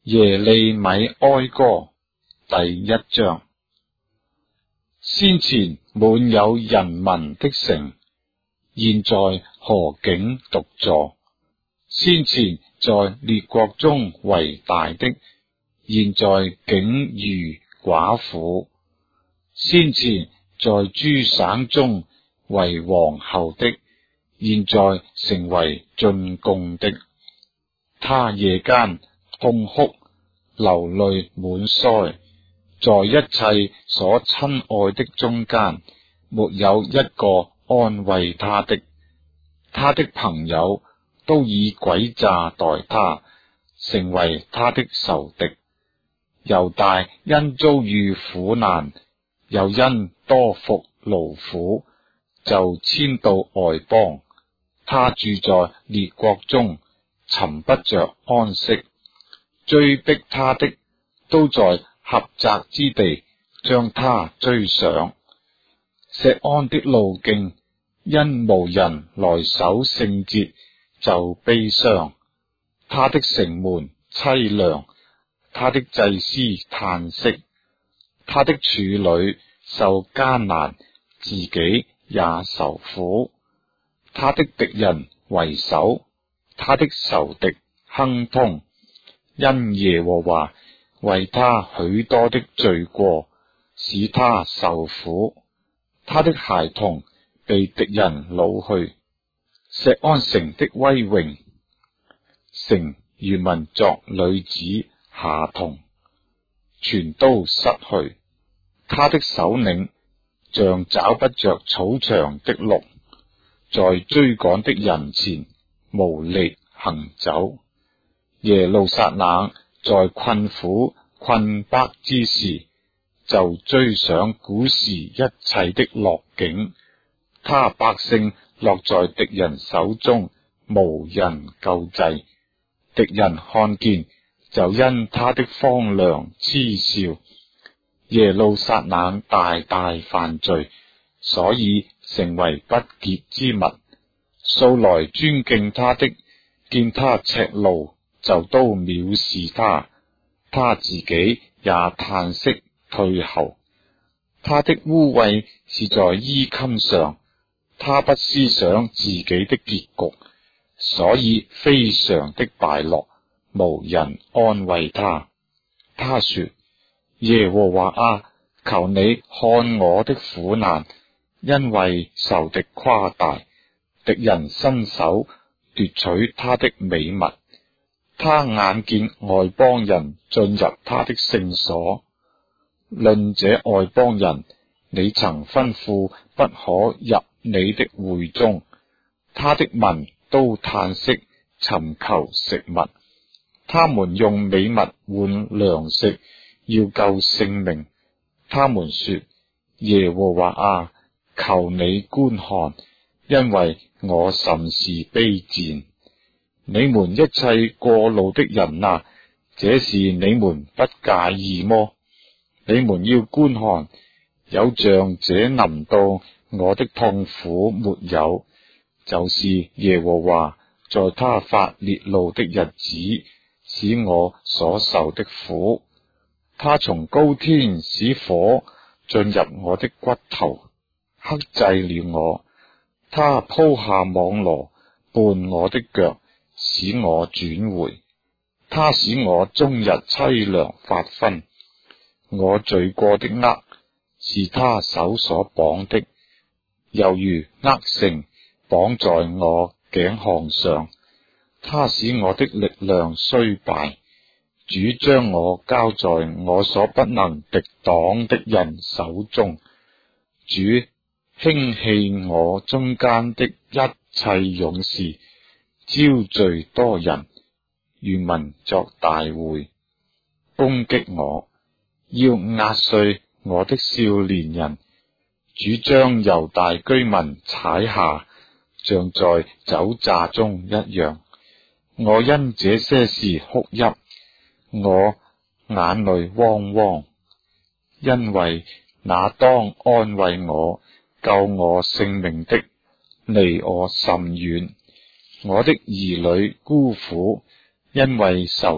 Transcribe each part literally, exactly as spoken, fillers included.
耶利米哀歌第一章。先前滿有人民的城，現在何竟獨坐；先前在列國中為大的，現在竟如寡婦；先前在諸省中為皇后的，現在成為進貢的。他夜間痛哭，流淚滿腮，在一切所親愛的中間，沒有一個安慰他的。他的朋友都以詭詐待他，成為他的仇敵。猶大因遭遇苦難，又因多服勞苦，就遷到外邦。他住在列國中，尋不着安息。追逼他的，都在狹窄之地將他追上。錫安的路徑，因無人來守聖節，就悲傷。他的城門淒涼，他的祭司嘆息。他的處女受艱難，自己也受苦。他的敵人為首，他的仇敵亨通。因耶和華為他許多的罪過，使他受苦。他的孩童被敵人擄去。錫安城的威榮，城原文作女子孩童，全都失去。他的首領像找不着草場的鹿，在追趕的人前無力行走。耶路撒冷在困苦困迫之時，就追想古時一切的樂境。他百姓落在敵人手中，無人救濟。敵人看見，就因他的荒涼嗤笑。耶路撒冷大大犯罪，所以成為不潔之物。素來尊敬他的，見他赤露，就都藐視他。他自己也嘆息退後。他的污穢是在衣襟上，他不思想自己的結局，所以非常的敗落，無人安慰他。他說：耶和華啊，求你看我的苦難，因為仇敵誇大，敵人伸手奪取他的美物。他眼見外邦人進入他的聖所，論這外邦人，你曾吩咐不可入你的會中。他的民都嘆息，尋求食物。他們用美物換糧食，要救性命。他們說：耶和華啊，求你觀看，因為我甚是卑賤。你們一切過路的人啊，這是你們不介意麼？你們要觀看，有像這臨到我的痛苦沒有？就是耶和華在他發烈怒的日子，使我所受的苦。他從高天使火進入我的骨頭，克制了我。他鋪下網羅，絆我的腳，使我轉回。他使我終日淒涼發昏。我罪過的軛是他手所綁的，猶如軛繩綁在我頸項上。他使我的力量衰敗，主將我交在我所不能敵擋的人手中。主輕棄我中間的一切勇士，招聚多人，與民作大會，攻擊我，要壓碎我的少年人。主將猶大居民踩下，像在酒榨中一樣。我因這些事哭泣，我眼淚汪汪，因為那當安慰我、救我性命的，離我甚遠。我的兒女孤苦，因為仇敵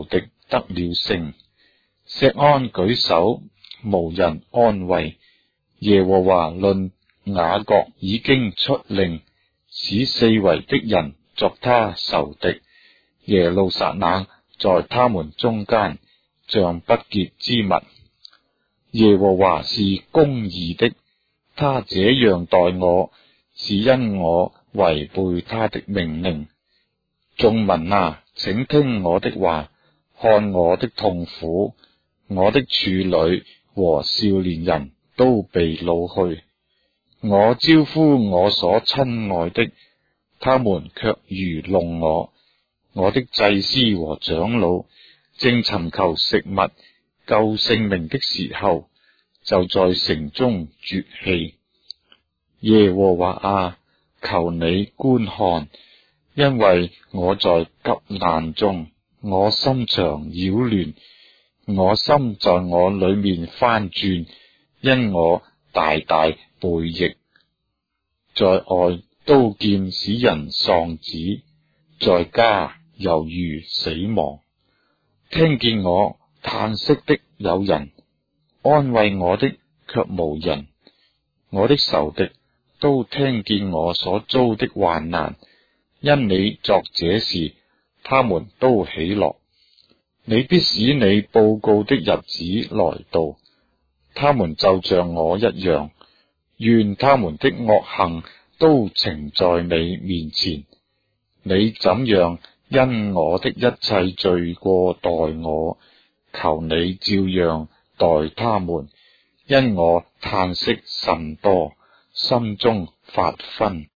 得了勝。錫安舉手，無人安慰。耶和華論雅各已經出令，使四圍的人作他仇敵。耶路撒冷在他們中間，像不潔之物。耶和華是公義的，他這樣待我，是因我違背他的命令。眾民啊，請聽我的話，看我的痛苦。我的處女和少年人都被擄去，我招呼我所親愛的，他們卻愚弄我。我的祭司和長老正尋求食物救性命的時候，就在城中絕氣。耶和華啊，求你觀看，因為我在急難中，我心腸擾亂，我心在我裏面翻轉，因我大大背逆。在外刀劍使人喪子，在家猶如死亡。聽見我嘆息的有人，安慰我的卻無人。我的仇敵都聽見我所遭的患難，因你作這事，他們都喜樂。你必使你報告的日子來到，他們就像我一樣，願他們的惡行都呈在你面前。你怎樣因我的一切罪過待我，求你照樣待他們，因我嘆息甚多，心中發昏。